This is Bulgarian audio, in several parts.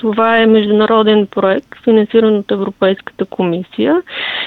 Това е международен проект, финансиран от Европейската комисия,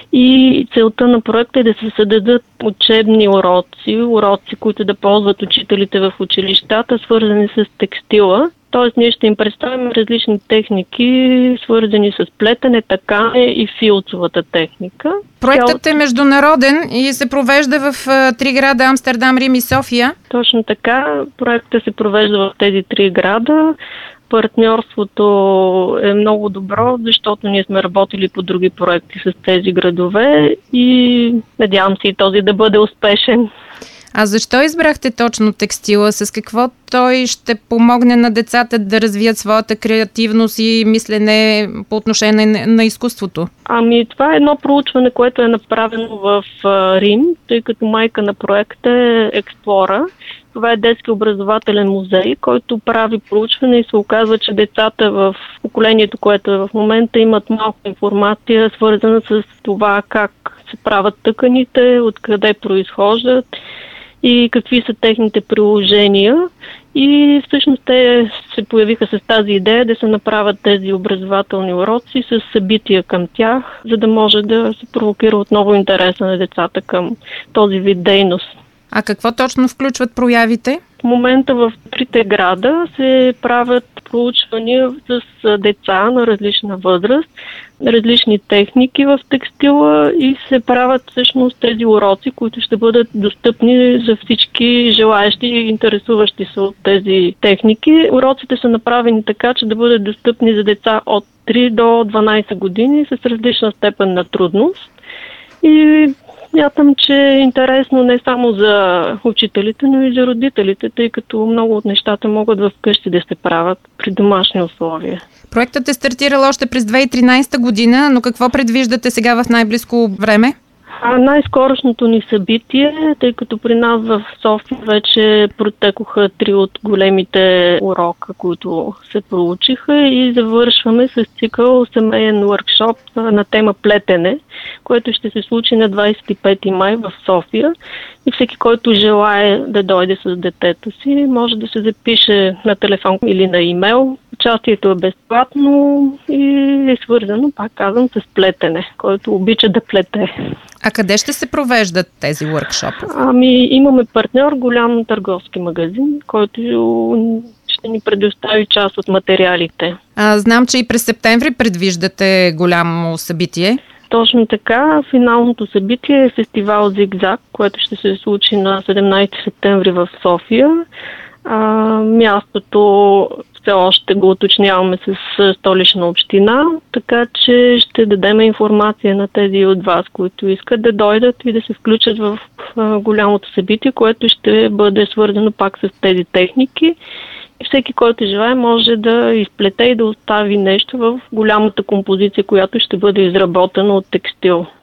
и целта на проекта е да се създадат учебни уроци, които да ползват учителите в училищата, свързани с текстила. Тоест, ние ще им представим различни техники, свързани с плетене, такане и филцовата техника. Проектът е международен и се провежда в 3 града: Амстердам, Рим и София. Точно така. Проектът се провежда в тези 3 града. Партньорството е много добро, защото ние сме работили по други проекти с тези градове и надявам се и този да бъде успешен. А защо избрахте точно текстила? С какво той ще помогне на децата да развият своята креативност и мислене по отношение на изкуството? Това е едно проучване, което е направено в Рим, тъй като майка на проекта е Експлора. Това е детски образователен музей, който прави проучване и се оказва, че децата в поколението, което е в момента, имат малко информация, свързана с това как се правят тъканите, откъде произхождат и какви са техните приложения. И всъщност те се появиха с тази идея да се направят тези образователни уроци с събития към тях, за да може да се провокира отново интереса на децата към този вид дейност. А какво точно включват проявите? В момента в 3 града се правят проучвания с деца на различна възраст, различни техники в текстила и се правят всъщност тези уроци, които ще бъдат достъпни за всички желаещи и интересуващи се от тези техники. Уроците са направени така, че да бъдат достъпни за деца от 3 до 12 години с различна степен на трудност. И смятам, че е интересно не само за учителите, но и за родителите, тъй като много от нещата могат вкъщи да се правят при домашни условия. Проектът е стартирал още през 2013 година, но какво предвиждате сега в най-близко време? Най-скорошното ни събитие, тъй като при нас в София вече протекоха 3 от големите урока, които се проучиха, и завършваме с цикъл семейен workshop на тема плетене, което ще се случи на 25 май в София. И всеки, който желае да дойде с детето си, може да се запише на телефон или на имейл. Участието е безплатно и е свързано, пак казвам, с плетене, който обича да плете. А къде ще се провеждат тези уъркшопи? Имаме партньор, голям търговски магазин, който ще ни предостави част от материалите. Знам, че и през септември предвиждате голямо събитие. Точно така. Финалното събитие е фестивал Зигзаг, което ще се случи на 17 септември в София. Мястото все още го уточняваме с Столична община, така че ще дадем информация на тези от вас, които искат да дойдат и да се включат в голямото събитие, което ще бъде свързано пак с тези техники. И всеки, който желае, може да изплете и да остави нещо в голямата композиция, която ще бъде изработена от текстил.